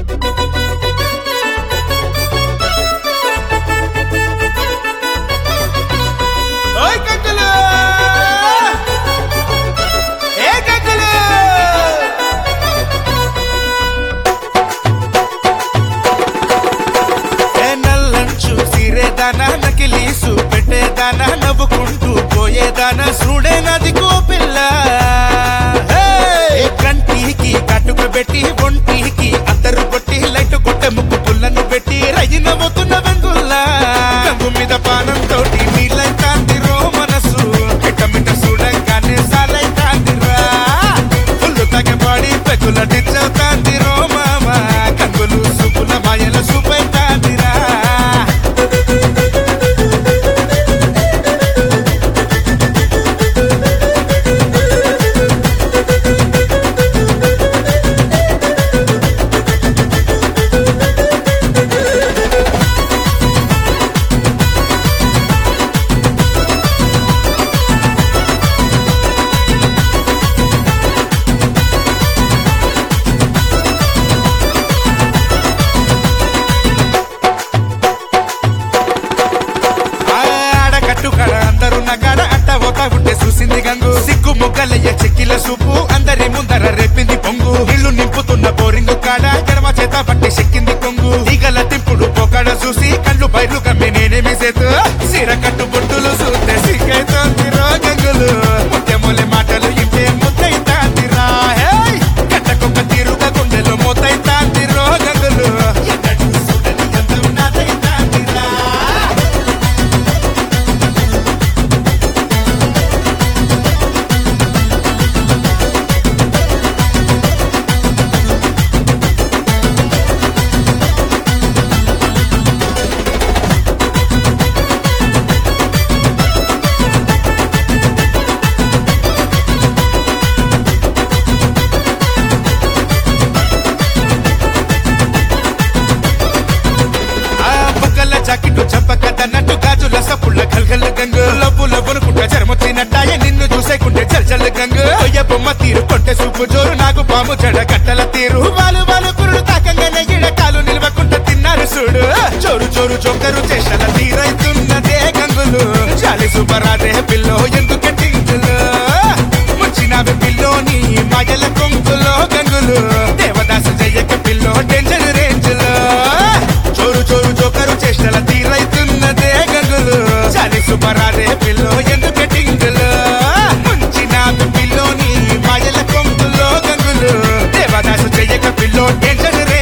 నకిలీసు పెట్టేదానా నవ్వుకుంటూ పోయేదానా చూడే నది కోపిల్ల కంటికి కట్టుకు పెట్టి ఒంటికి అద్దరు కొట్టి లైట్ కొట్టే ముక్కు పుల్లను పెట్టి రయ్యి నవ్వుతున్న వెంగుల్లా గంగు మీద పానంతో నీళ్ళైతాందిరో మనసు మిట్ట చూడంగానే సాలైతాందిరా పుల్లు తగ్గబాడి పెగుల డిచ్చవుతాందిరో మామ కంగులు సూపుల మాయల సూపైతాందిరా చూసింది గంగు సిగ్గు ముగ్గలయ్య చెక్కిల సూపు అందరి ముందర రేపింది పొంగు ఇల్లు నింపుతున్న బోరింగు కాడ గడమ చేత పట్టి చెక్కింది కొంగు ఈగల తింపుడు పొకాడ చూసి కళ్ళు బయలు కమ్మి నేనేమి సేతు సీర కట్టు బొట్టులు చూస్తే సిగ్గైతోందిరా గంగులు ముత్యమూలె మాటలు ఇంటే ముద్దైతాందిరా కట్టకొక్క తీరుగా గుండెలు మూతైతాందిరో గంగులు జాకెట్టు చంపకదన్నట్టు గాజుల సప్పుళ్ళ గల్గల్ గంగు లబ్బుల బొనుకుంట జరమొచ్చినట్టాయ నిన్ను చూసేకుంటే జల్జల్ గంగు అయ్య బొమ్మ తీరు కొట్టే సూపు జోరు నాకు పాము జడ గంటల తీరు వాళ్ళు కురుడు తాకంగానే ఇడ కాలు నిలవకుంట తిన్నారు చూడు చోరు చోరు చొక్కరు చేష్టల తీరైతున్నదే గంగులు చాలి సూపరాదే పిల్లో ఎందుకు టింగులు ముచ్చినావే పిల్లోని మాయల కొంగులో గంగులు దేవదాసు జయ్యక పిల్లో డేంజర్ రేంజ్లో చోరు చోరు చోకరు చేష్టల తీరైతున్నదే గంగులు చాలి సుమరాదే పిల్లో ఎందుకు టింగులు ముంచినాదు పిల్లోని మాయల కొంగులో గంగులు దేవదాసు చెయ్యక పిల్లో టెన్షన్